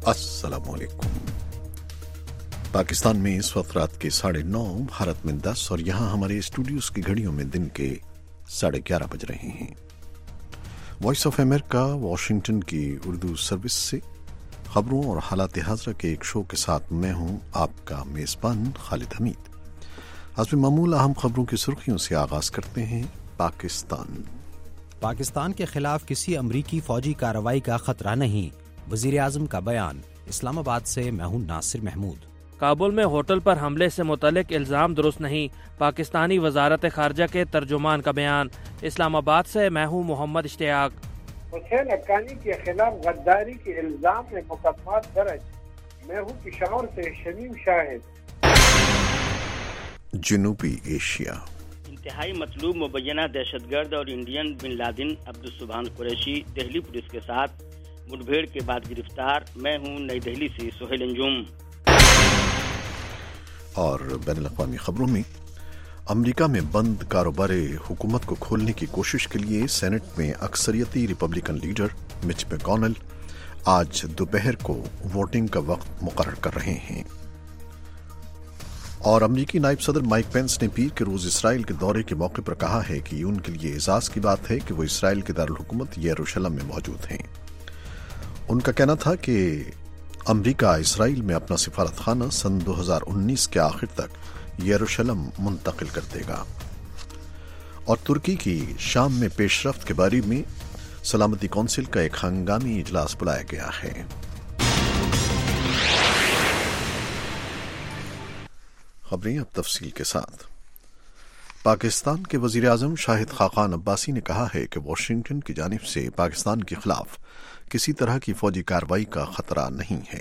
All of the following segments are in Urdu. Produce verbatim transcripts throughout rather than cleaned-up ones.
अस्सलाम वालेकुम। पाकिस्तान में इस वक्त रात के साढ़े नौ, भारत में दस और यहाँ हमारे स्टूडियोज की घड़ियों में दिन के साढ़े ग्यारह बज रहे हैं। वॉइस ऑफ अमेरिका वाशिंगटन की उर्दू सर्विस से खबरों और हालात हाज़रा के एक शो के साथ मैं हूँ आपका मेज़बान खालिद हमीद। हस्ब मामूल अहम खबरों की सुर्खियों से आगाज करते हैं। पाकिस्तान पाकिस्तान के खिलाफ किसी अमरीकी फौजी कार्रवाई का खतरा नहीं, वज़ीर आज़म का बयान। इस्लामाबाद से मैं हूं नासिर महमूद। काबुल में होटल पर हमले से मुतल्लिक इल्ज़ाम दुरुस्त नहीं, पाकिस्तानी वजारत खारजा के तर्जुमान का बयान। इस्लामाबाद से मैं हूं मोहम्मद इश्तियाक। हुसैन हक्कानी के खिलाफ गद्दारी के इल्ज़ाम में मुकदमा दर्ज, मैं हूं पिशावर से शमीम शाहिद। जनूबी एशिया इंतहाई मतलूब मुबैना दहशतगर्द और इंडियन बिन लादेन अब्दुल सुभान कुरैशी दिल्ली पुलिस के साथ मुठभेड़ के बाद गिरफ्तार। मैं हूं नई दिल्ली से सुहेल अंजुम। और बैनुल-अक़वामी खबरों में अमेरिका में बंद कारोबार हुकूमत को खोलने की कोशिश के लिए सेनेट में अक्सरियती रिपब्लिकन लीडर मिच मैकॉनेल आज दोपहर को वोटिंग का वक्त मुकर्रर कर रहे हैं। और अमरीकी नायब सदर माइक पेंस ने पीर के रोज इसराइल के दौरे के मौके पर कहा है कि उनके लिए एजाज की बात है कि वो इसराइल के दारुल हुकूमत यरूशलेम में मौजूद हैं। उनका कहना था कि अमरीका इसराइल में अपना सिफारत खाना सन दो हज़ार उन्नीस के आखिर तक यरूशलेम मुंतकिल कर देगा। और तुर्की की शाम में पेशरफ्त के बारे में सलामती कौंसिल का एक हंगामी इजलास बुलाया गया है। खबरें अब तफसील के साथ। पाकिस्तान के वजीर आजम शाहिद खाकान अब्बासी ने कहा है कि वाशिंगटन की जानिब से पाकिस्तान के खिलाफ किसी तरह की फौजी कार्रवाई का खतरा नहीं है।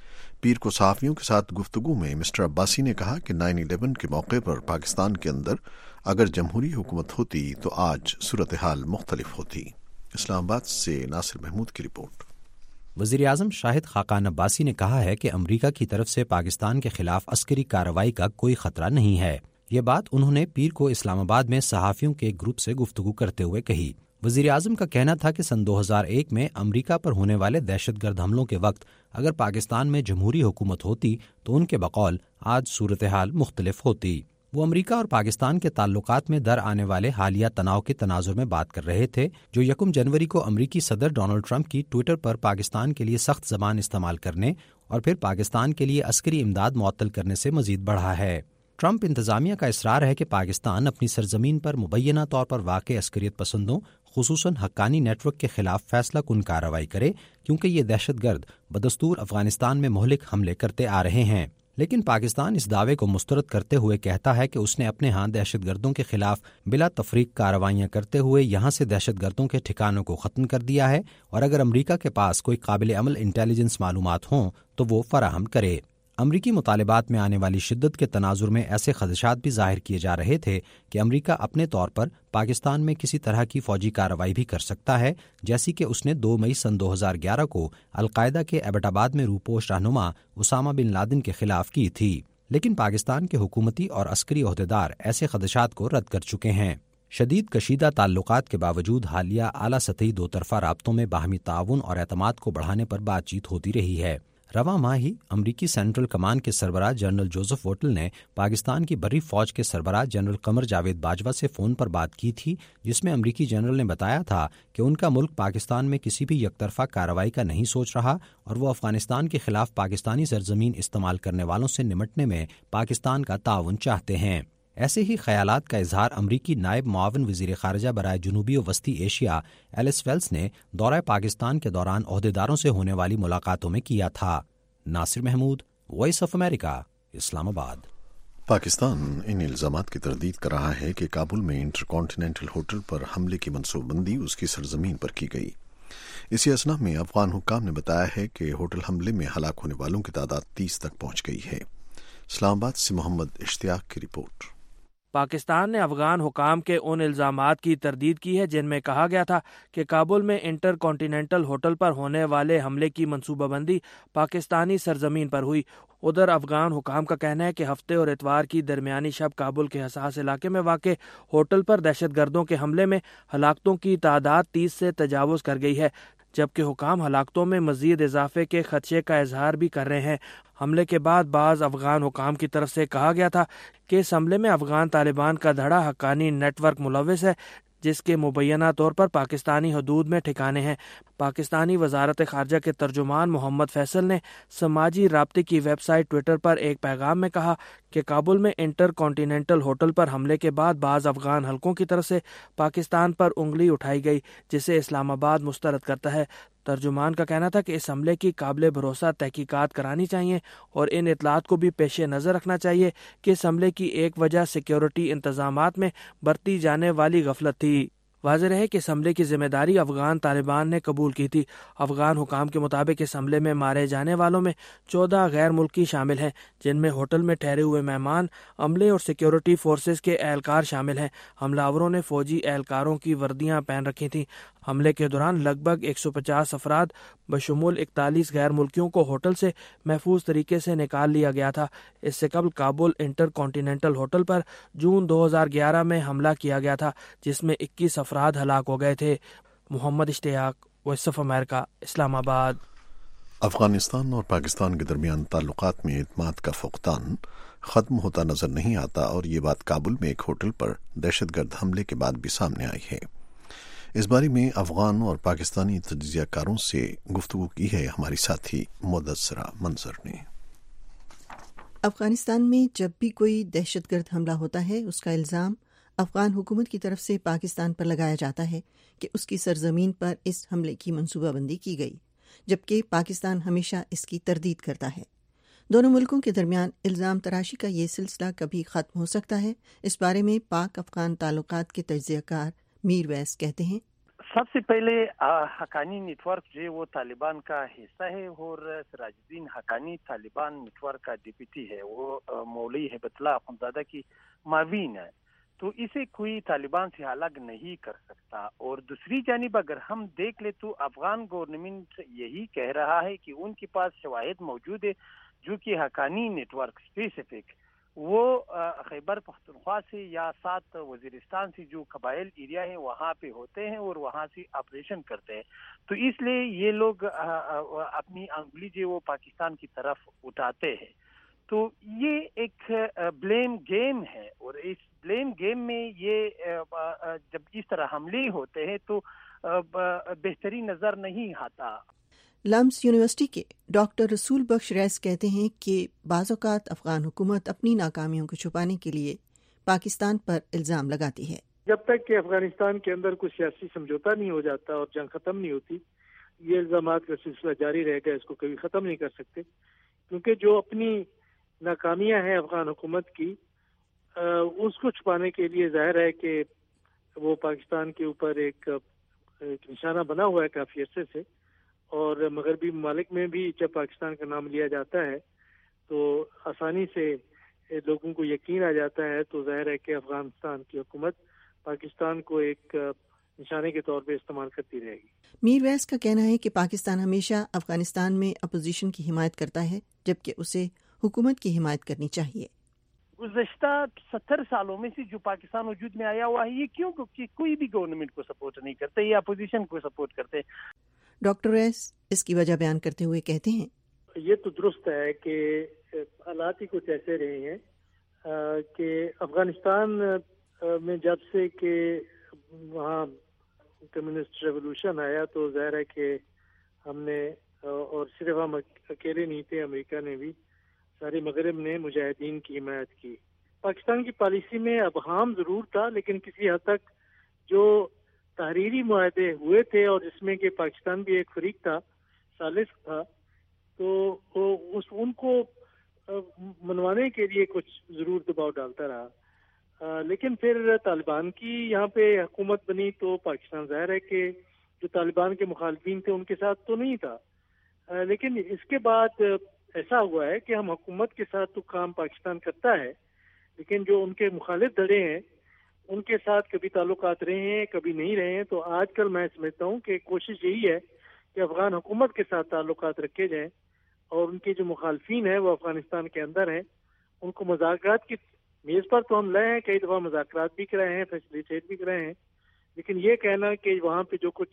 पीर को सहाफियों के साथ गुफ्तगू में मिस्टर अब्बासी ने कहा कि नाइन इलेवन के मौके पर पाकिस्तान के अंदर अगर जमहूरी हुकूमत होती तो आज सूरत हाल मुख्तलिफ होती। इस्लामाबाद से नासिर महमूद की रिपोर्ट। वज़ीर आज़म शाहिद खाकान अब्बासी ने कहा है कि अमरीका की तरफ से पाकिस्तान के खिलाफ अस्करी कार्रवाई का कोई खतरा नहीं है। ये बात उन्होंने पीर को इस्लामाबाद में सहाफ़ियों के एक ग्रुप से गुफ्तगू करते हुए कही। वज़ीर आज़म का कहना था कि सन दो हज़ार एक में अमरीका पर होने वाले दहशतगर्द हमलों के वक्त अगर पाकिस्तान में जमहूरी हुकूमत होती तो उनके बकौल आज सूरत हाल मुख्तलिफ होती। वो अमरीका और पाकिस्तान के ताल्लुकात में दर आने वाले हालिया तनाव के तनाजुर में बात कर रहे थे, जो यकम जनवरी को अमरीकी सदर डोनाल्ड ट्रंप की ट्विटर पर पाकिस्तान के लिए सख्त ज़बान इस्तेमाल करने और फिर पाकिस्तान के लिए अस्करी इमदाद मुअत्तल करने से मजीद बढ़ा है। ट्रंप इंतजामिया का इसरार है कि पाकिस्तान अपनी सरजमीन पर मुबैना तौर पर वाक़ अस्करियत पसंदों खुसूसन हक्कानी नेटवर्क के खिलाफ फैसला कुन कार्रवाई करे, क्योंकि ये दहशतगर्द बदस्तूर अफगानिस्तान में मोहलिक हमले करते आ रहे हैं। लेकिन पाकिस्तान इस दावे को मुस्तरद करते हुए कहता है कि उसने अपने यहाँ दहशतगर्दों के खिलाफ बिला तफरीक कार्रवाइयाँ करते हुए यहाँ से दहशतगर्दों के ठिकानों को ख़त्म कर दिया है, और अगर अमरीका के पास कोई काबिल अमल इंटेलिजेंस मालूमात हों तो वो फराहम करे। अमरीकी मुतालिबात में आने वाली शिद्दत के तनाजुर में ऐसे खदशात भी जाहिर किए जा रहे थे कि अमरीका अपने तौर पर पाकिस्तान में किसी तरह की फौजी कार्रवाई भी कर सकता है, जैसी कि उसने दो मई सन दो हज़ार ग्यारह को अलकायदा के एबटाबाद में रूपोश रहनुमा उसामा बिन लादेन के खिलाफ की थी। लेकिन पाकिस्तान के हुकूमती और अस्करी ओहदेदार ऐसे खदशात को रद्द कर चुके हैं। शदीद कशीदा ताल्लुकात के बावजूद हालिया आला सतही दो तरफा राब्तों में बाहमी ताउन और एतमाद को बढ़ाने पर बातचीत होती रही है। रवा माह ही अमरीकी सेंट्रल कमान के सरबराह जनरल जोसेफ वोटल ने पाकिस्तान की बर्री फौज के सरबराह जनरल कमर जावेद बाजवा से फ़ोन पर बात की थी, जिसमें अमरीकी जनरल ने बताया था कि उनका मुल्क पाकिस्तान में किसी भी यकतरफा कार्रवाई का नहीं सोच रहा और वो अफगानिस्तान के खिलाफ पाकिस्तानी सरजमीन इस्तेमाल करने वालों से निमटने में पाकिस्तान का ताउन चाहते हैं। ऐसे ही ख्यालात का इजहार अमरीकी नायब मुआविन वज़ीर ख़ारिजा बराए जनूबी और वस्ती एशिया एलिस वेल्स ने दौरा पाकिस्तान के दौरान ओहदेदारों से होने वाली मुलाकातों में किया था। Nasir Mahmood, Voice of America, Islamabad. Pakistan इन इल्ज़ामात की तरदीद कर रहा है कि काबुल में इंटरकॉन्टिनेंटल होटल पर हमले की मनसूबबंदी उसकी सरजमीन पर की गई। इसी असना में अफगान हुक्काम ने बताया है कि होटल हमले में हलाक होने वालों की तादाद तीस तक पहुंच गई है। इस्लामाबाद से मोहम्मद इश्तियाक की रिपोर्ट। पाकिस्तान ने अफगान हुकाम के उन इल्ज़ामात की तरदीद की है जिनमें कहा गया था कि काबुल में इंटर कॉन्टिनेंटल होटल पर होने वाले हमले की मनसूबाबंदी पाकिस्तानी सरजमीन पर हुई। उधर अफगान हुकाम का कहना है कि हफ्ते और इतवार की दरमियानी शब काबुल के हसास इलाके में वाक़े होटल पर दहशत गर्दों के हमले में हलाकतों की तादाद तीस से तजावुज़ कर गई है, جبکہ حکام ہلاکتوں میں مزید اضافے کے خدشے کا اظہار بھی کر رہے ہیں۔ حملے کے بعد بعض افغان حکام کی طرف سے کہا گیا تھا کہ اس حملے میں افغان طالبان کا دھڑا حقانی نیٹ ورک ملوث ہے، جس کے مبینہ طور پر پاکستانی حدود میں ٹھکانے ہیں۔ پاکستانی وزارت خارجہ کے ترجمان محمد فیصل نے سماجی رابطے کی ویب سائٹ ٹویٹر پر ایک پیغام میں کہا کہ کابل میں انٹر کانٹیننٹل ہوٹل پر حملے کے بعد بعض افغان حلقوں کی طرف سے پاکستان پر انگلی اٹھائی گئی، جسے اسلام آباد مسترد کرتا ہے۔ ترجمان کا کہنا تھا کہ اس حملے کی قابل بھروسہ تحقیقات کرانی چاہیے اور ان اطلاعات کو بھی پیش نظر رکھنا چاہیے کہ اس حملے کی ایک وجہ سیکیورٹی انتظامات میں برتی جانے والی غفلت تھی۔ واضح رہے کہ اس حملے کی ذمہ داری افغان طالبان نے قبول کی تھی۔ افغان حکام کے مطابق اس حملے میں مارے جانے والوں میں چودہ غیر ملکی شامل ہیں، جن میں ہوٹل میں ٹھہرے ہوئے مہمان، عملے اور سیکیورٹی فورسز کے اہلکار شامل ہیں۔ حملہ آوروں نے فوجی اہلکاروں کی وردیاں پہن رکھی تھیں۔ حملے کے دوران لگ بھگ ایک سو پچاس افراد بشمول اکتالیس غیر ملکیوں کو ہوٹل سے محفوظ طریقے سے نکال لیا گیا تھا۔ اس سے قبل کابل انٹر کانٹیننٹل ہوٹل پر جون دو ہزار گیارہ میں حملہ کیا گیا تھا، جس میں اکیس افراد ہلاک ہو گئے تھے۔ محمد اشتیاق، وائس آف امریکہ، اسلام آباد۔ افغانستان اور پاکستان کے درمیان تعلقات میں اعتماد کا فقدان ختم ہوتا نظر نہیں آتا، اور یہ بات کابل میں ایک ہوٹل پر دہشت گرد حملے کے بعد بھی سامنے آئی ہے۔ اس بارے میں افغان اور پاکستانی تجزیہ کاروں سے گفتگو کی ہے ہماری ساتھی مدثرہ منظر نے۔ افغانستان میں جب بھی کوئی دہشت گرد حملہ ہوتا ہے، اس کا الزام افغان حکومت کی طرف سے پاکستان پر لگایا جاتا ہے کہ اس کی سرزمین پر اس حملے کی منصوبہ بندی کی گئی، جبکہ پاکستان ہمیشہ اس کی تردید کرتا ہے۔ دونوں ملکوں کے درمیان الزام تراشی کا یہ سلسلہ کبھی ختم ہو سکتا ہے؟ اس بارے میں پاک افغان تعلقات کے تجزیہ کار میر ویس کہتے ہیں۔ سب سے پہلے حقانی نیٹ ورک جو ہے وہ طالبان کا حصہ ہے، اور Sirajuddin Haqqani Taliban network کا ڈپٹی ہے، وہ مولوی ہیبت اللہ اخندزادہ کی معاون ہے، تو اسے کوئی طالبان سے الگ نہیں کر سکتا۔ اور دوسری جانب اگر ہم دیکھ لیں تو افغان گورنمنٹ یہی کہہ رہا ہے کہ ان کے پاس شواہد موجود ہے جو کہ حقانی نیٹ ورک اسپیسیفک وہ خیبر پختونخوا سے یا ساتھ وزیرستان سے جو قبائل ایریا ہے وہاں پہ ہوتے ہیں اور وہاں سے آپریشن کرتے ہیں، تو اس لیے یہ لوگ اپنی انگلی جو وہ پاکستان کی طرف اٹھاتے ہیں۔ تو یہ ایک بلیم گیم ہے، اور اس بلیم گیم میں یہ جب اس طرح حملے ہوتے ہیں تو بہتری نظر نہیں آتا۔ لمس یونیورسٹی کے ڈاکٹر رسول بخش ریس کہتے ہیں کہ بعض اوقات افغان حکومت اپنی ناکامیوں کو چھپانے کے لیے پاکستان پر الزام لگاتی ہے۔ جب تک کہ افغانستان کے اندر کوئی سیاسی سمجھوتا نہیں ہو جاتا اور جنگ ختم نہیں ہوتی، یہ الزامات کا سلسلہ جاری رہے گا، اس کو کبھی ختم نہیں کر سکتے، کیونکہ جو اپنی ناکامیاں ہیں افغان حکومت کی، اس کو چھپانے کے لیے ظاہر ہے کہ وہ پاکستان کے اوپر ایک نشانہ بنا ہوا ہے کافی عرصے سے، اور مغربی ممالک میں بھی جب پاکستان کا نام لیا جاتا ہے تو آسانی سے لوگوں کو یقین آ جاتا ہے، تو ظاہر ہے کہ افغانستان کی حکومت پاکستان کو ایک نشانے کے طور پہ استعمال کرتی رہے گی۔ میر ویس کا کہنا ہے کہ پاکستان ہمیشہ افغانستان میں اپوزیشن کی حمایت کرتا ہے، جبکہ اسے حکومت کی حمایت کرنی چاہیے۔ گزشتہ ستر سالوں میں سے جو پاکستان وجود میں آیا ہوا ہے، یہ کیوں کہ کوئی بھی گورنمنٹ کو سپورٹ نہیں کرتے، یہ اپوزیشن کو سپورٹ کرتے۔ ڈاکٹر ریس اس کی وجہ بیان کرتے ہوئے کہتے ہیں، یہ تو درست ہے کہ حالات ہی کچھ ایسے رہے ہیں کہ افغانستان میں جب سے کہ وہاں کمیونسٹ ریولوشن آیا تو ظاہر ہے کہ ہم نے، اور صرف ہم اکیلے نہیں تھے، امریکہ نے بھی، سارے مغرب نے مجاہدین کی حمایت کی۔ پاکستان کی پالیسی میں ابہام ضرور تھا، لیکن کسی حد تک جو تحریری معاہدے ہوئے تھے اور جس میں کہ پاکستان بھی ایک فریق تھا، ثالث تھا، تو اس ان کو منوانے کے لیے کچھ ضرور دباؤ ڈالتا رہا، لیکن پھر طالبان کی یہاں پہ حکومت بنی تو پاکستان ظاہر ہے کہ جو طالبان کے مخالفین تھے ان کے ساتھ تو نہیں تھا، لیکن اس کے بعد ایسا ہوا ہے کہ ہم حکومت کے ساتھ تو کام پاکستان کرتا ہے، لیکن جو ان کے مخالف دھڑے ہیں ان کے ساتھ کبھی تعلقات رہے ہیں، کبھی نہیں رہے ہیں۔ تو آج کل میں سمجھتا ہوں کہ کوشش یہی ہے کہ افغان حکومت کے ساتھ تعلقات رکھے جائیں، اور ان کے جو مخالفین ہیں وہ افغانستان کے اندر ہیں، ان کو مذاکرات کی میز پر تو ہم لائے ہیں، کئی دفعہ مذاکرات بھی کرائے ہیں، فیسیلیٹیٹ بھی کرائے ہیں، لیکن یہ کہنا کہ وہاں پہ جو کچھ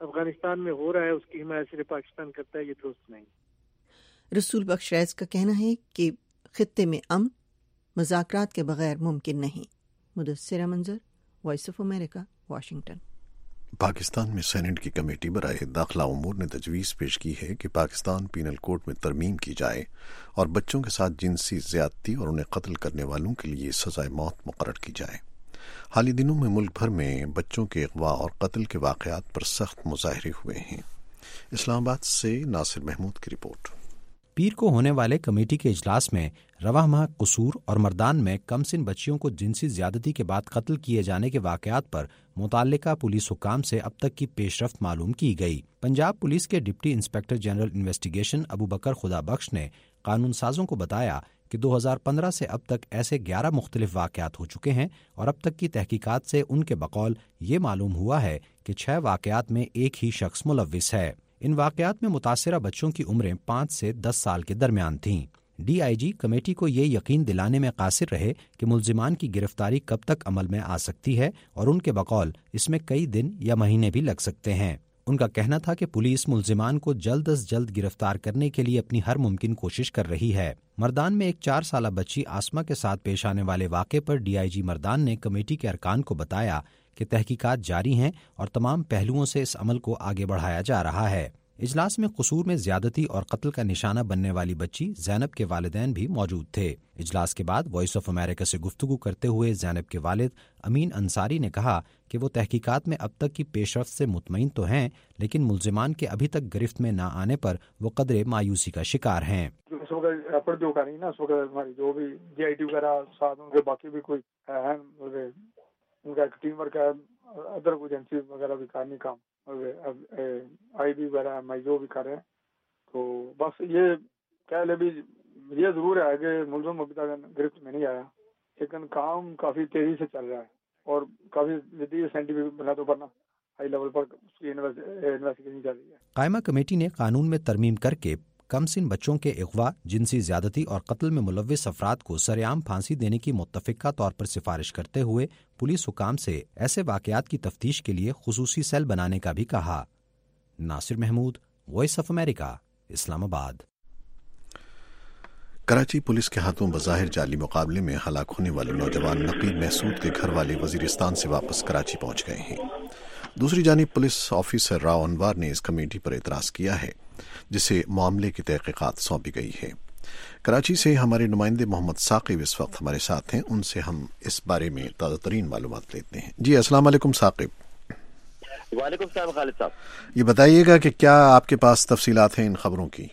افغانستان میں ہو رہا ہے اس کی حمایت صرف پاکستان کرتا ہے، یہ درست نہیں۔ رسول بخش ریز کا کہنا ہے کہ خطے میں امن مذاکرات کے بغیر ممکن نہیں۔ Mudassira Manzar, Voice of America, Washington. Pakistan میں سینیٹ کی کمیٹی برائے داخلہ امور نے تجویز پیش کی ہے کہ پاکستان پینل کوڈ میں ترمیم کی جائے اور بچوں کے ساتھ جنسی زیادتی اور انہیں قتل کرنے والوں کے لیے سزائے موت مقرر کی جائے۔ حالیہ دنوں میں ملک بھر میں بچوں کے اغوا اور قتل کے واقعات پر سخت مظاہرے ہوئے ہیں۔ اسلام آباد سے ناصر محمود کی رپورٹ۔ پیر کو ہونے والے کمیٹی کے اجلاس میں رواں ماہ قصور اور مردان میں کم سن بچیوں کو جنسی زیادتی کے بعد قتل کیے جانے کے واقعات پر متعلقہ پولیس حکام سے اب تک کی پیش رفت معلوم کی گئی۔ پنجاب پولیس کے deputy inspector general investigation Abu Bakr Khuda Bakhsh نے قانون سازوں کو بتایا کہ دو ہزار پندرہ سے اب تک ایسے گیارہ مختلف واقعات ہو چکے ہیں اور اب تک کی تحقیقات سے ان کے بقول یہ معلوم ہوا ہے کہ چھ واقعات میں ایک ہی شخص ملوث ہے۔ ان واقعات میں متاثرہ بچوں کی عمریں پانچ سے دس سال کے درمیان تھیں۔ ڈی آئی جی کمیٹی کو یہ یقین دلانے میں قاصر رہے کہ ملزمان کی گرفتاری کب تک عمل میں آ سکتی ہے اور ان کے بقول اس میں کئی دن یا مہینے بھی لگ سکتے ہیں۔ ان کا کہنا تھا کہ پولیس ملزمان کو جلد از جلد گرفتار کرنے کے لیے اپنی ہر ممکن کوشش کر رہی ہے۔ مردان میں ایک چار سالہ بچی آسما کے ساتھ پیش آنے والے واقعے پر ڈی آئی جی مردان نے کمیٹی کے ارکان کو بتایا کہ تحقیقات جاری ہیں اور تمام پہلوؤں سے اس عمل کو آگے بڑھایا جا رہا ہے۔ اجلاس میں قصور میں زیادتی اور قتل کا نشانہ بننے والی بچی زینب کے والدین بھی موجود تھے۔ اجلاس کے بعد وائس آف امریکہ سے گفتگو کرتے ہوئے زینب کے والد امین انصاری نے کہا کہ وہ تحقیقات میں اب تک کی پیش رفت سے مطمئن تو ہیں، لیکن ملزمان کے ابھی تک گرفت میں نہ آنے پر وہ قدرے مایوسی کا شکار ہیں۔ اس وقت ایفرٹ جو کر رہی نا، اس وقت ہماری جو بھی جی آئی ٹی وغیرہ ساتھ ان کے باقی بھی کوئی ہے، ان کا ایک ٹیم ورک ہے، ادر ایجنسی وغیرہ بھی کرنی کام آئی بی وغیرہ میں جو بھی کر رہے ہیں، تو بس یہ کہہ لے بھی یہ ضرور ہے کہ ملزم ابھی تک گرفت میں نہیں آیا، لیکن کام کافی تیزی سے چل رہا ہے اور کافی جدید سائنٹیفک بنیادوں پر نا ہائی لیول پر اس کی انویسٹیگیشن چل رہی ہے۔ قائمہ کمیٹی نے قانون میں ترمیم کر کے کم سن بچوں کے اغوا، جنسی زیادتی اور قتل میں ملوث افراد کو سرعام پھانسی دینے کی متفقہ طور پر سفارش کرتے ہوئے پولیس حکام سے ایسے واقعات کی تفتیش کے لیے خصوصی سیل بنانے کا بھی کہا۔ Nasir Mahmood, Voice of America, Islamabad. Karachi police کے ہاتھوں بظاہر جعلی مقابلے میں ہلاک ہونے والے نوجوان نقیب محسود کے گھر والے وزیرستان سے واپس کراچی پہنچ گئے ہیں۔ دوسری جانب پولیس آفیسر راؤ انوار نے اس کمیٹی پر اعتراض کیا ہے جسے معاملے کی تحقیقات سونپی گئی ہے۔ کراچی سے ہمارے نمائندے محمد ثاقب اس وقت ہمارے ساتھ ہیں، ان سے ہم اس بارے میں تازہ ترین معلومات لیتے ہیں۔ جی السلام علیکم ثاقب۔ وعلیکم السلام خالد صاحب۔ یہ بتائیے گا کہ کیا آپ کے پاس تفصیلات ہیں ان خبروں کی؟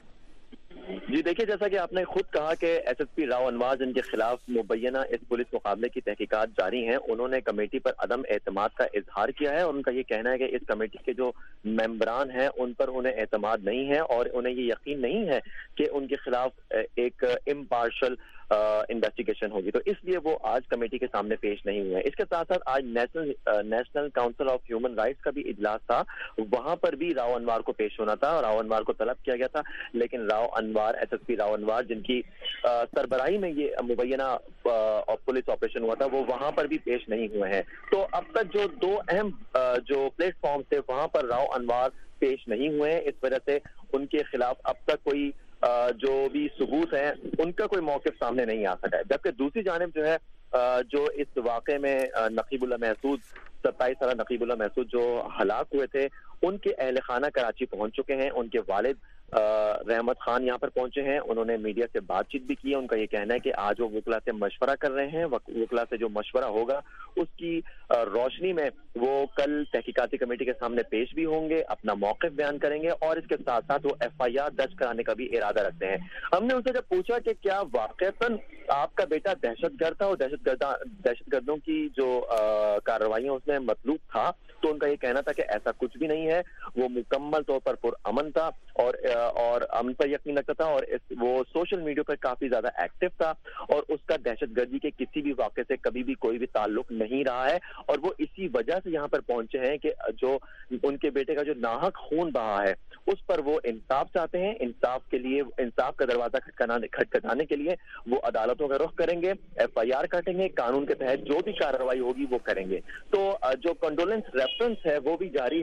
جی دیکھیے، جیسا کہ آپ نے خود کہا کہ S S P Rao Anwar جن کے خلاف مبینہ اس پولیس مقابلے کی تحقیقات جاری ہیں، انہوں نے کمیٹی پر عدم اعتماد کا اظہار کیا ہے اور ان کا یہ کہنا ہے کہ اس کمیٹی کے جو ممبران ہیں ان پر انہیں اعتماد نہیں ہے اور انہیں یہ یقین نہیں ہے کہ ان کے خلاف ایک امپارشل انویسٹیگیشن ہوگی، تو اس لیے وہ آج کمیٹی کے سامنے پیش نہیں ہوئے ہیں۔ اس کے ساتھ ساتھ آج national national council of human rights کا بھی اجلاس تھا، وہاں پر بھی راؤ انوار کو پیش ہونا تھا اور راؤ انوار کو طلب کیا گیا تھا، لیکن Rao Anwar S S P Rao Anwar جن کی سربراہی میں یہ مبینہ پولیس آپریشن ہوا تھا وہ وہاں پر بھی پیش نہیں ہوئے ہیں۔ تو اب تک جو دو اہم جو پلیٹ فارم تھے وہاں پر راؤ انوار پیش نہیں ہوئے ہیں، اس وجہ سے ان کے خلاف اب تک کوئی جو بھی ثبوت ہیں ان کا کوئی موقف سامنے نہیں آ سکا ہے۔ جبکہ دوسری جانب جو ہے جو اس واقعے میں نقیب اللہ محسود ستائیس سالہ نقیب اللہ محسود جو ہلاک ہوئے تھے ان کے اہل خانہ کراچی پہنچ چکے ہیں، ان کے والد رحمت خان یہاں پر پہنچے ہیں، انہوں نے میڈیا سے بات چیت بھی کی ہے۔ ان کا یہ کہنا ہے کہ آج وہ وکلا سے مشورہ کر رہے ہیں، وکلا سے جو مشورہ ہوگا اس کی روشنی میں وہ کل تحقیقاتی کمیٹی کے سامنے پیش بھی ہوں گے، اپنا موقف بیان کریں گے اور اس کے ساتھ ساتھ وہ ایف آئی آر درج کرانے کا بھی ارادہ رکھتے ہیں۔ ہم نے ان سے جب پوچھا کہ کیا واقعتاً آپ کا بیٹا دہشت گرد تھا اور دہشت گردہ دہشت گردوں کی جو کارروائیاں اس میں مطلوب تھا، تو ان کا یہ کہنا تھا کہ ایسا کچھ بھی نہیں ہے، وہ مکمل طور پر پرامن تھا اور اور امن پر یقین رکھتا تھا اور وہ سوشل میڈیا پر کافی زیادہ ایکٹیو تھا اور اس کا دہشت گردی کے کسی بھی واقعے سے کبھی بھی کوئی بھی تعلق نہیں رہا ہے اور وہ اسی وجہ سے یہاں پر پہنچے ہیں کہ جو ان کے بیٹے کا جو ناحق خون بہا ہے اس پر وہ انصاف چاہتے ہیں۔ انصاف کے لیے انصاف کا دروازہ کھٹکھٹانے کے لیے وہ عدالتوں کا رخ کریں گے، ایف آئی آر کاٹیں گے، قانون کے تحت جو بھی کارروائی ہوگی وہ کریں گے۔ تو جو کنڈولنس ریفرنس ہے وہ بھی جاری ہے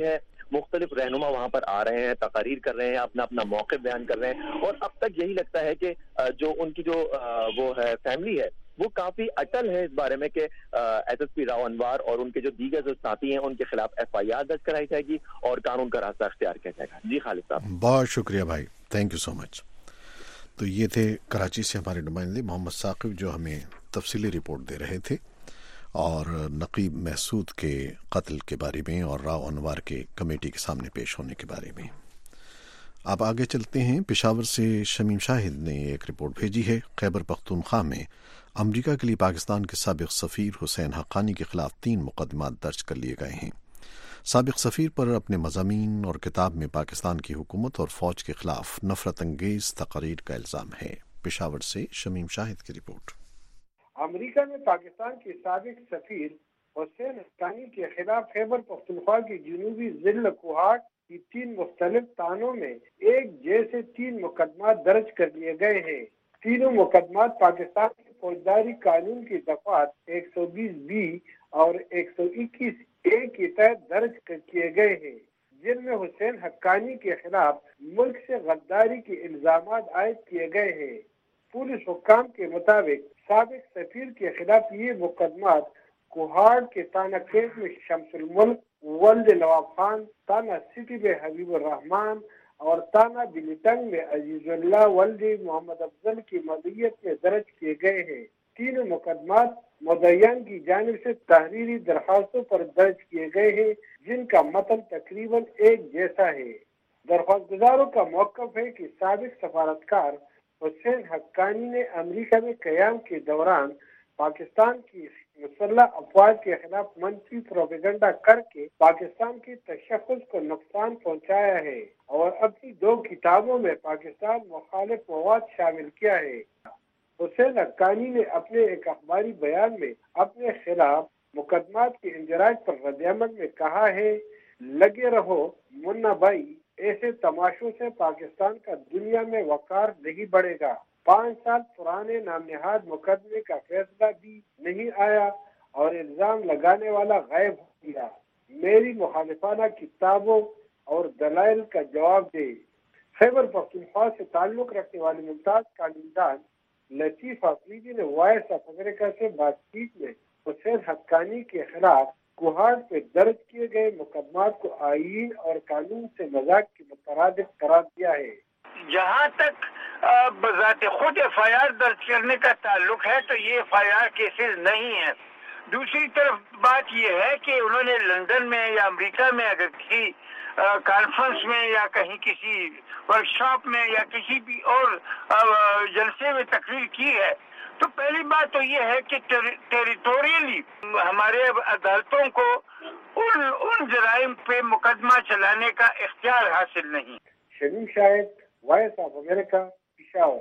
مختلف رہنما وہاں پر آ رہے ہیں, تقاریر کر رہے ہیں, اپنا اپنا موقف بیان کر رہے ہیں, اور اب تک یہی لگتا ہے کہ جو ان کی جو وہ ہے فیملی ہے وہ کافی اٹل ہے اس بارے میں کہ S S P Rao Anwar اور ان کے جو دیگر جو ساتھی ہیں ان کے خلاف ایف آئی آر درج کرائی جائے گی اور قانون کا راستہ اختیار کیا جائے گا. جی خالد صاحب, بہت شکریہ بھائی, تھینک یو سو مچ. تو یہ تھے کراچی سے ہمارے نمائندے محمد ثاقب جو ہمیں تفصیلی رپورٹ دے رہے تھے اور نقیب محسود کے قتل کے بارے میں اور راؤ انوار کے کمیٹی کے سامنے پیش ہونے کے بارے میں. اب آگے چلتے ہیں. پشاور سے شمیم شاہد نے ایک رپورٹ بھیجی ہے. خیبر پختونخوا میں امریکہ کے لیے پاکستان کے سابق سفیر حسین حقانی کے خلاف تین مقدمات درج کر لیے گئے ہیں. سابق سفیر پر اپنے مضامین اور کتاب میں پاکستان کی حکومت اور فوج کے خلاف نفرت انگیز تقاریر کا الزام ہے. پشاور سے شمیم شاہد کی رپورٹ. امریکہ نے پاکستان کے سابق سفیر حسین حقانی کے خلاف خیبر پختونخوا کی جنوبی ضلع کوہاٹ کی تین مختلف تھانوں میں ایک جیسے تین مقدمات درج کر لیے گئے ہیں. تینوں مقدمات پاکستان کے فوجداری قانون کی دفعات ایک سو بیس بی اور ایک سو اکیس اے کے تحت درج کیے گئے ہیں, جن میں حسین حقانی کے خلاف ملک سے غداری کے الزامات عائد کیے گئے ہیں. پولیس حکام کے مطابق سابق سفیر کے خلاف یہ مقدمات کوہاڑ کے تانہ کیس میں شمس الملک ولد نواب خان, تانہ سٹی میں حبیب الرحمان اور تانہ بلیٹنگ میں عزیز اللہ ولد محمد افضل کی مدعیت میں درج کیے گئے ہیں. تینوں مقدمات مدعیان کی جانب سے تحریری درخواستوں پر درج کیے گئے ہیں, جن کا متن تقریباً ایک جیسا ہے. درخواست گزاروں کا موقف ہے کہ سابق سفارتکار حسین حقانی نے امریکہ میں قیام کے دوران پاکستان کی مسلح افواج کے خلاف منفی پروپیگنڈا کر کے پاکستان کی تشخص کو نقصان پہنچایا ہے اور اپنی دو کتابوں میں پاکستان مخالف مواد شامل کیا ہے. حسین حقانی نے اپنے ایک اخباری بیان میں اپنے خلاف مقدمات کے اندراج پر رد عمل میں کہا ہے, لگے رہو منا بھائی, ایسے تماشوں سے پاکستان کا دنیا میں وقار نہیں بڑھے گا. پانچ سال پرانے نام نہاد مقدمے کا فیصلہ بھی نہیں آیا اور الزام لگانے والا غائب ہو گیا. میری مخالفانہ کتابوں اور دلائل کا جواب دے. خیبر پختونخوا سے تعلق رکھنے والی ممتاز کانندان لطیف افریدی نے وائس آف امریکہ سے بات چیت میں حسین حقانی کے خلاف کوہاٹ پہ درج کیے گئے مقدمات کو آئین اور قانون سے مذاق کے مترادف قرار دیا ہے. جہاں تک بذات خود ایف آئی آر درج کرنے کا تعلق ہے تو یہ ایف آئی آر کیسز نہیں ہے. دوسری طرف بات یہ ہے کہ انہوں نے لندن میں یا امریکہ میں اگر کسی کانفرنس میں یا کہیں کسی ورکشاپ میں یا کسی بھی اور جلسے میں تقریر کی ہے تو پہلی بات تو یہ ہے کہ ٹیریٹوریلی ہمارے عدالتوں کو ان ان جرائم پہ مقدمہ چلانے کا اختیار حاصل نہیں. Shamim Shahid, Voice of America, Peshawar.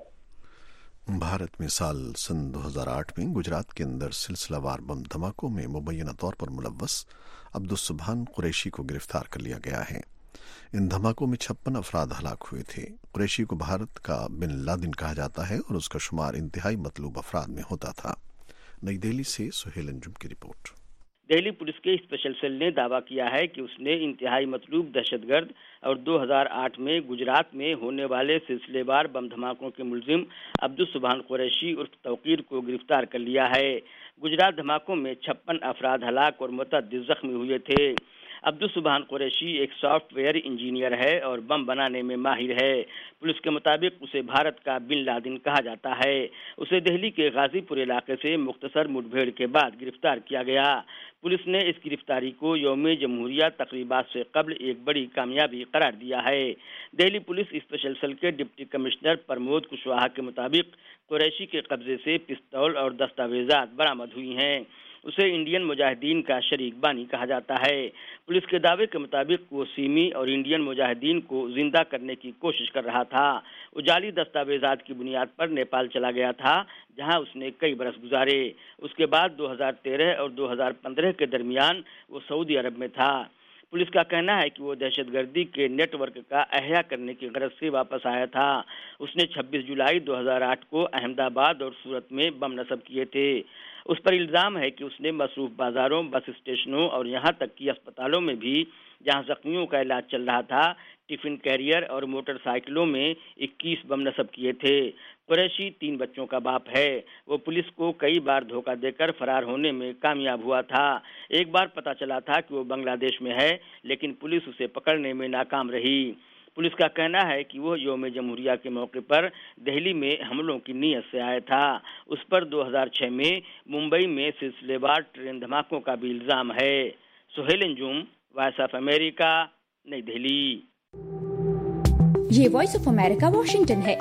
Bharat میں سال سن دو ہزار آٹھ میں گجرات کے اندر سلسلہ وار بم دھماکوں میں مبینہ طور پر ملوث عبدالسبحان قریشی کو گرفتار کر لیا گیا ہے. ان دھماکوں میں چھپن افراد ہلاک ہوئے تھے. قریشی کو بھارت کا بن لادن کہا جاتا ہے اور اس کا شمار انتہائی مطلوب افراد میں ہوتا تھا. نئی دہلی سے سہیل انجم کی رپورٹ. دہلی پولیس کے اسپیشل سیل نے دعویٰ کیا ہے کہ اس نے انتہائی مطلوب دہشت گرد اور دو ہزار آٹھ میں گجرات میں ہونے والے سلسلے وار بم دھماکوں کے ملزم عبدالسبحان قریشی عرف توقیر کو گرفتار کر لیا ہے. گجرات دھماکوں میں چھپن افراد ہلاک اور متعدد زخمی ہوئے تھے. عبدالسبحان قریشی ایک سافٹ ویئر انجینئر ہے اور بم بنانے میں ماہر ہے. پولیس کے مطابق اسے بھارت کا بن لادن کہا جاتا ہے. اسے دہلی کے غازی پور علاقے سے مختصر مڈ بھیڑ کے بعد گرفتار کیا گیا. پولیس نے اس گرفتاری کو یوم جمہوریہ تقریبات سے قبل ایک بڑی کامیابی قرار دیا ہے. دہلی پولیس اسپیشل سیل کے ڈپٹی کمشنر پرمود کشواہا کے مطابق قریشی کے قبضے سے پستول اور دستاویزات برآمد ہوئی ہیں. اسے انڈین مجاہدین کا شریک بانی کہا جاتا ہے. پولیس کے دعوے کے مطابق وہ سیمی اور انڈین مجاہدین کو زندہ کرنے کی کوشش کر رہا تھا. وہ جعلی دستاویزات کی بنیاد پر نیپال چلا گیا تھا جہاں اس نے کئی برس گزارے. اس کے بعد دو ہزار تیرہ اور دو ہزار پندرہ کے درمیان وہ سعودی عرب میں تھا. پولیس کا کہنا ہے کہ وہ دہشت گردی کے نیٹ ورک کا احیا کرنے کی غرض سے واپس آیا تھا۔ اس نے چھبیس جولائی دو ہزار آٹھ کو احمد آباد اور سورت میں بم نصب کیے تھے۔ اس پر الزام ہے کہ اس نے مصروف بازاروں، بس اسٹیشنوں اور یہاں تک کہ اسپتالوں میں بھی جہاں زخمیوں کا علاج چل رہا تھا ٹفن کیریئر اور موٹر سائیکلوں میں اکیس بم نصب کیے تھے۔ قریشی تین بچوں کا باپ ہے۔ وہ پولیس کو کئی بار دھوکہ دے کر فرار ہونے میں کامیاب ہوا تھا۔ ایک بار پتہ چلا تھا کہ وہ بنگلہ دیش میں ہے، لیکن پولیس اسے پکڑنے میں ناکام رہی۔ پولیس کا کہنا ہے کہ وہ یوم جمہوریہ کے موقع پر دہلی میں حملوں کی نیت سے آیا تھا۔ اس پر دو ہزار چھ میں ممبئی میں سلسلے وار ٹرین دھماکوں کا بھی الزام ہے۔ Sohail Anjum, Voice of America, نئی دہلی۔ یہ وائس آف امریکہ واشنگٹن ہے۔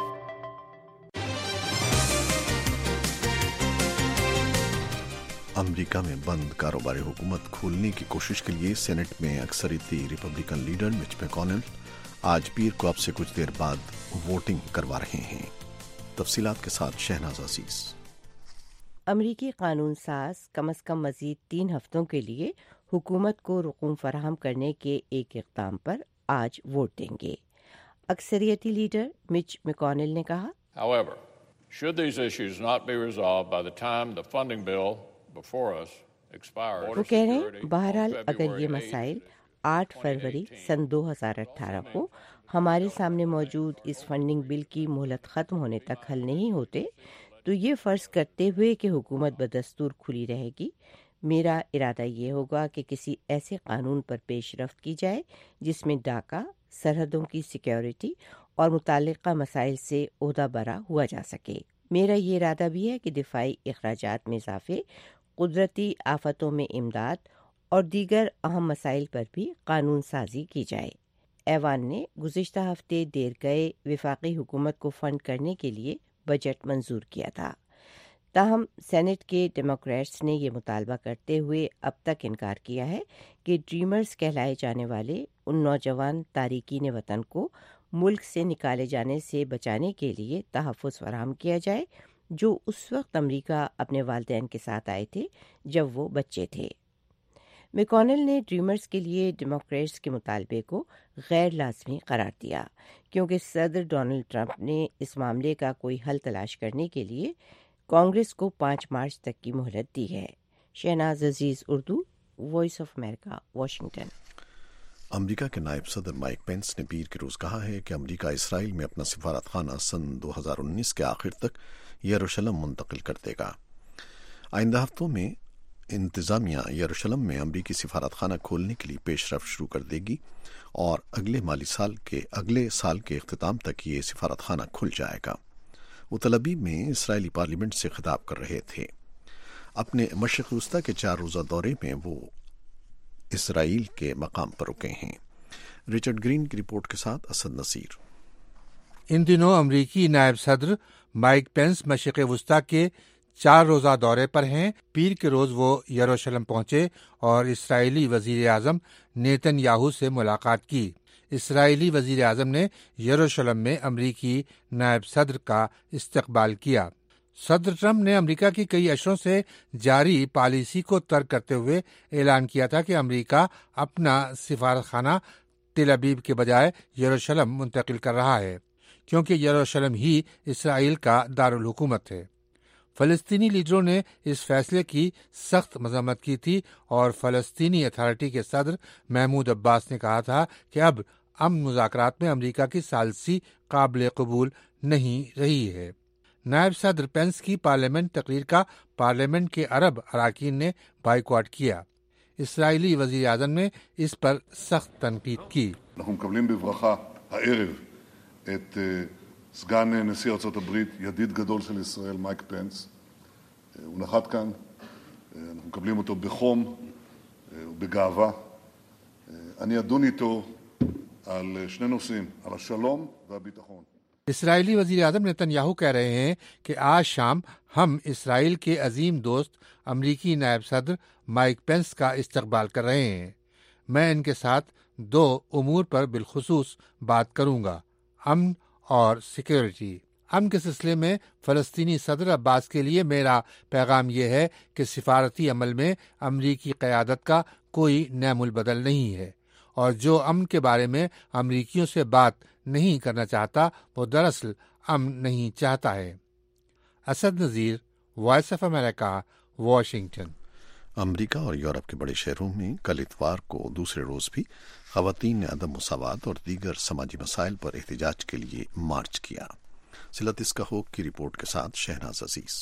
امریکہ میں بند کاروباری حکومت کھولنے کی کوشش کے لیے سینٹ میں اکثریتی ریپبلکن لیڈر مچ میکونل آج پیر کو اب سے کچھ دیر بعد ووٹنگ کروا رہے ہیں۔ تفصیلات کے ساتھ شہناز عزیز۔ امریکی قانون ساز کم از کم مزید تین ہفتوں کے لیے حکومت کو رقوم فراہم کرنے کے ایک اقدام پر آج ووٹ دیں گے۔ اکثریتی لیڈر مچ میکونل نے کہا، However, should these issues not be resolved by the time the funding bill before us expires, وہ کہہ رہے ہیں بہرحال اگر یہ مسائل آٹھ فروری سن دو ہزار اٹھارہ کو ہمارے سامنے موجود اس فنڈنگ بل کی مہلت ختم ہونے تک حل نہیں ہوتے تو یہ فرض کرتے ہوئے کہ حکومت بدستور کھلی رہے گی، میرا ارادہ یہ ہوگا کہ کسی ایسے قانون پر پیش رفت کی جائے جس میں ڈاکہ، سرحدوں کی سیکیورٹی اور متعلقہ مسائل سے عہدہ برا ہوا جا سکے۔ میرا یہ ارادہ بھی ہے کہ دفاعی اخراجات میں اضافے، قدرتی آفتوں میں امداد اور دیگر اہم مسائل پر بھی قانون سازی کی جائے۔ ایوان نے گزشتہ ہفتے دیر گئے وفاقی حکومت کو فنڈ کرنے کے لیے بجٹ منظور کیا تھا، تاہم سینٹ کے ڈیموکریٹس نے یہ مطالبہ کرتے ہوئے اب تک انکار کیا ہے کہ ڈریمرز کہلائے جانے والے ان نوجوان تارکین وطن کو ملک سے نکالے جانے سے بچانے کے لیے تحفظ فراہم کیا جائے جو اس وقت امریکہ اپنے والدین کے ساتھ آئے تھے جب وہ بچے تھے۔ میکونل نے ڈریمرز کے لیے ڈیموکریٹس کے مطالبے کو غیر لازمی قرار دیا کیونکہ صدر ڈونلڈ ٹرمپ نے اس معاملے کا کوئی حل تلاش کرنے کے لیے کانگریس کو پانچ مارچ تک کی مہلت دی ہے۔ Shahnaz Aziz, Urdu, Voice of America, Washington. امریکہ کے نائب صدر مائک پینس نے پیر کے روز کہا ہے کہ امریکہ اسرائیل میں اپنا سفارت خانہ سن دو ہزار انیس کے آخر تک یروشلم منتقل کر دے گا۔ آئندہ ہفتوں میں انتظامیہ یروشلم میں امریکی سفارت خانہ کھولنے کے لیے پیش رفت شروع کر دے گی اور اگلے مالی سال کے اگلے سال کے اختتام تک یہ سفارت خانہ کھل جائے گا۔ وہ تل ابیب میں اسرائیلی پارلیمنٹ سے خطاب کر رہے تھے۔ اپنے مشرق وسطی کے چار روزہ دورے میں وہ اسرائیل کے مقام پر رکے ہیں۔ رچرڈ گرین کی رپورٹ کے ساتھ اسد نصیر۔ ان دنوں امریکی نائب صدر مائک پینس مشرق وسطی کے چار روزہ دورے پر ہیں۔ پیر کے روز وہ یروشلم پہنچے اور اسرائیلی وزیر اعظم نیتن یاہو سے ملاقات کی۔ اسرائیلی وزیر اعظم نے یروشلم میں امریکی نائب صدر کا استقبال کیا۔ صدر ٹرمپ نے امریکہ کی کئی اشروں سے جاری پالیسی کو ترک کرتے ہوئے اعلان کیا تھا کہ امریکہ اپنا سفارت خانہ تل ابیب کے بجائے یروشلم منتقل کر رہا ہے کیونکہ یروشلم ہی اسرائیل کا دارالحکومت ہے۔ فلسطینی لیڈروں نے اس فیصلے کی سخت مذمت کی تھی اور فلسطینی اتھارٹی کے صدر محمود عباس نے کہا تھا کہ اب امن مذاکرات میں امریکہ کی ثالثی قابل قبول نہیں رہی ہے۔ نائب صدر پینس کی پارلیمنٹ تقریر کا پارلیمنٹ کے عرب اراکین نے بائیکاٹ کیا۔ اسرائیلی وزیر اعظم نے اس پر سخت تنقید کی۔ אנחנו מקבלים בברכה הערב את סגן נשיא ארצות הברית, ידיד גדול של ישראל, מייק פנס. הוא נחת כאן, אנחנו מקבלים אותו בחום ובגאווה. אני אדון איתו על שני נושאים, על השלום והביטחון. اسرائیلی وزیر اعظم نتن یاہو کہہ رہے ہیں کہ آج شام ہم اسرائیل کے عظیم دوست امریکی نائب صدر مائک پینس کا استقبال کر رہے ہیں۔ میں ان کے ساتھ دو امور پر بالخصوص بات کروں گا، امن اور سیکیورٹی۔ امن کے سلسلے میں فلسطینی صدر عباس کے لیے میرا پیغام یہ ہے کہ سفارتی عمل میں امریکی قیادت کا کوئی نعم البدل نہیں ہے اور جو امن کے بارے میں امریکیوں سے بات نہیں کرنا چاہتا وہ دراصل امن نہیں چاہتا ہے۔ Asad Nazir, Voice of America, Washington. امریکہ اور یورپ کے بڑے شہروں میں کل اتوار کو دوسرے روز بھی خواتین نے عدم مساوات اور دیگر سماجی مسائل پر احتجاج کے لیے مارچ کیا۔ سلط اسکاہوک کی رپورٹ کے ساتھ شہناز عزیز۔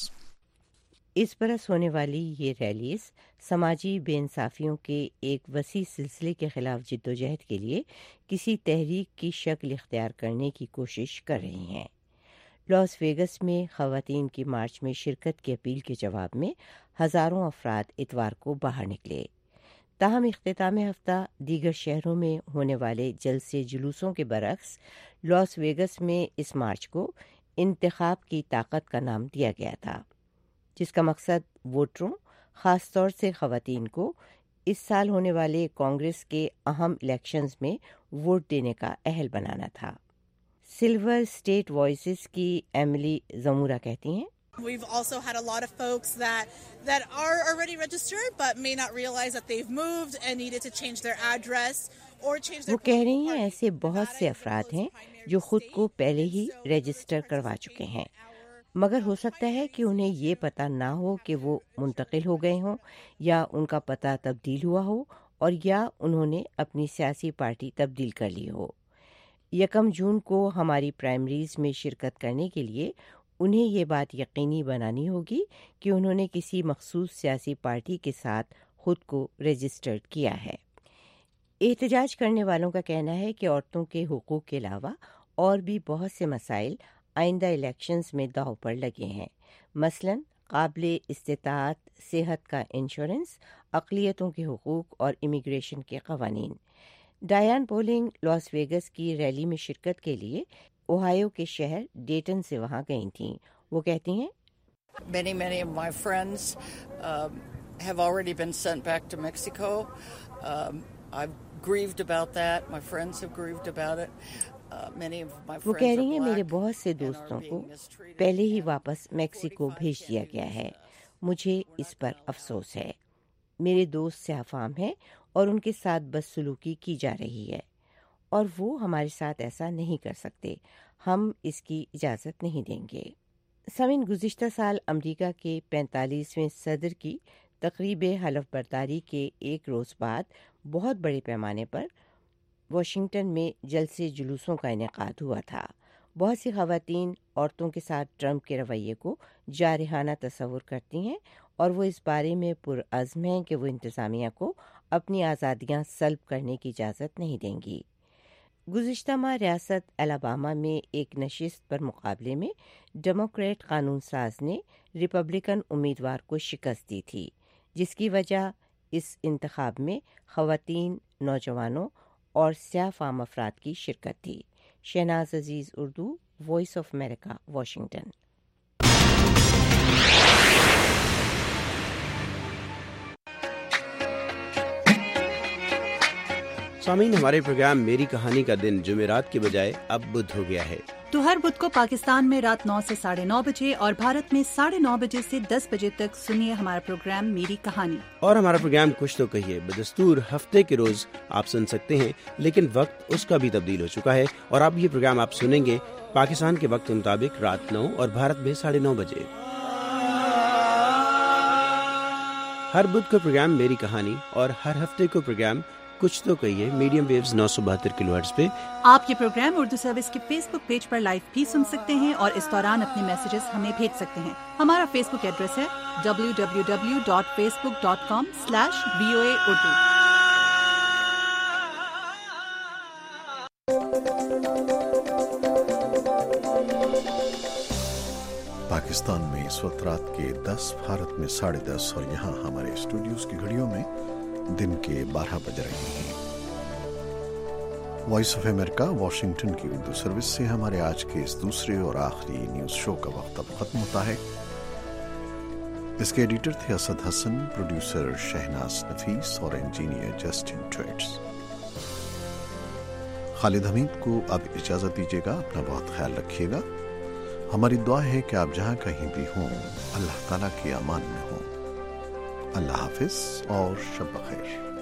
اس برس ہونے والی یہ ریلیز سماجی بے انصافیوں کے ایک وسیع سلسلے کے خلاف جدوجہد کے لیے کسی تحریک کی شکل اختیار کرنے کی کوشش کر رہی ہیں۔ لاس ویگس میں خواتین کی مارچ میں شرکت کی اپیل کے جواب میں ہزاروں افراد اتوار کو باہر نکلے۔ تاہم اختتام ہفتہ دیگر شہروں میں ہونے والے جلسے جلوسوں کے برعکس لاس ویگس میں اس مارچ کو انتخاب کی طاقت کا نام دیا گیا تھا، جس کا مقصد ووٹروں، خاص طور سے خواتین کو اس سال ہونے والے کانگریس کے اہم الیکشنز میں ووٹ دینے کا اہل بنانا تھا۔ سلور اسٹیٹ وائسز کی ایملی زمورہ کہتی ہیں، We've also had a lot of folks that that are already registered but may not realize that they've moved and needed to change their address or change their وہ کہہ رہی ہیں ایسے بہت سے افراد ہیں جو خود کو پہلے ہی رجسٹر کروا چکے ہیں، مگر ہو سکتا ہے کہ انہیں یہ پتہ نہ ہو کہ وہ منتقل ہو گئے ہوں، یا ان کا پتہ تبدیل ہوا ہو، اور یا انہوں نے اپنی سیاسی پارٹی تبدیل کر لی ہو۔ یکم جون کو ہماری پرائمریز میں شرکت کرنے کے لیے انہیں یہ بات یقینی بنانی ہوگی کہ انہوں نے کسی مخصوص سیاسی پارٹی کے ساتھ خود کو رجسٹرڈ کیا ہے۔ احتجاج کرنے والوں کا کہنا ہے کہ عورتوں کے حقوق کے علاوہ اور بھی بہت سے مسائل آئندہ الیکشنز میں داؤ پر لگے ہیں، مثلاً قابل استطاعت صحت کا انشورنس، اقلیتوں کے حقوق اور امیگریشن کے قوانین۔ ڈایان پولنگ لاس ویگس کی ریلی میں شرکت کے لیے اوہایو کے شہر ڈیٹن سے وہاں گئی تھیں۔ وہ کہتی ہیں، Many, many of my friends um, have already been sent back to Mexico. Um, I've grieved about that. My friends have grieved about it. Uh, many of my friends وہ کہہ رہی ہیں are میرے black بہت سے دوستوں کو پہلے ہی واپس میکسیکو بھیج دیا گیا ہے، مجھے اس پر افسوس ہے۔ میرے دوست سیاہ فام ہیں اور ان کے ساتھ بدسلوکی کی جا رہی ہے، اور وہ ہمارے ساتھ ایسا نہیں کر سکتے، ہم اس کی اجازت نہیں دیں گے۔ سامعین، گزشتہ سال امریکہ کے پینتالیسویں صدر کی تقریب حلف برداری کے ایک روز بعد بہت بڑے پیمانے پر واشنگٹن میں جلسے جلوسوں کا انعقاد ہوا تھا۔ بہت سی خواتین عورتوں کے ساتھ ٹرمپ کے رویے کو جارحانہ تصور کرتی ہیں، اور وہ اس بارے میں پرعزم ہیں کہ وہ انتظامیہ کو اپنی آزادیاں سلب کرنے کی اجازت نہیں دیں گی۔ گزشتہ ماہ ریاست الاباما میں ایک نشست پر مقابلے میں ڈیموکریٹ قانون ساز نے ریپبلکن امیدوار کو شکست دی تھی، جس کی وجہ اس انتخاب میں خواتین، نوجوانوں اور سیاہ فام افراد کی شرکت تھی۔ Shahnaz Aziz, Urdu, Voice of America, Washington. سامعین، ہمارے پروگرام میری کہانی کا دن جمعرات کے بجائے اب بدھ ہو گیا ہے، تو ہر بدھ کو پاکستان میں رات نو سے ساڑھے نو بجے اور بھارت میں ساڑھے نو بجے سے دس بجے تک سنیے ہمارا پروگرام میری کہانی۔ اور ہمارا پروگرام کچھ تو کہیے بدستور ہفتے کے روز آپ سن سکتے ہیں، لیکن وقت اس کا بھی تبدیل ہو چکا ہے، اور اب یہ پروگرام آپ سنیں گے پاکستان کے وقت کے مطابق رات نو اور بھارت میں ساڑھے نو بجے۔ ہر بدھ کو پروگرام میری کہانی اور ہر ہفتے کو پروگرام کچھ تو کہیے میڈیم ویوز نو سو بہتر کلو ہرٹز پہ۔ آپ یہ پروگرام اردو سروس کے فیس بک پیج پر لائیو بھی سن سکتے ہیں، اور اس دوران اپنے میسیجز ہمیں بھیج سکتے ہیں۔ ہمارا فیس بک ایڈریس ہے W W W dot Facebook dot com slash V O A Urdu. Pakistan میں اس وقت رات کے دس، بھارت میں ساڑھے دس، اور یہاں ہمارے اسٹوڈیوز کی گھڑیوں میں دن کے بارہ بج رہے ہیں۔ وائس آف امریکہ واشنگٹن کی اردو سروس سے ہمارے آج کے اس دوسرے اور آخری نیوز شو کا وقت اب ختم ہوتا ہے۔ اس کے ایڈیٹر تھے اسد حسن، پروڈیوسر شہناز نفیس اور engineer Justin Tweets. Khalid Hamid کو اب اجازت دیجیے گا، اپنا بہت خیال رکھیے گا۔ ہماری دعا ہے کہ آپ جہاں کہیں بھی ہوں اللہ تعالیٰ کے امان میں ہوں۔ اللہ حافظ اور شب بخیر۔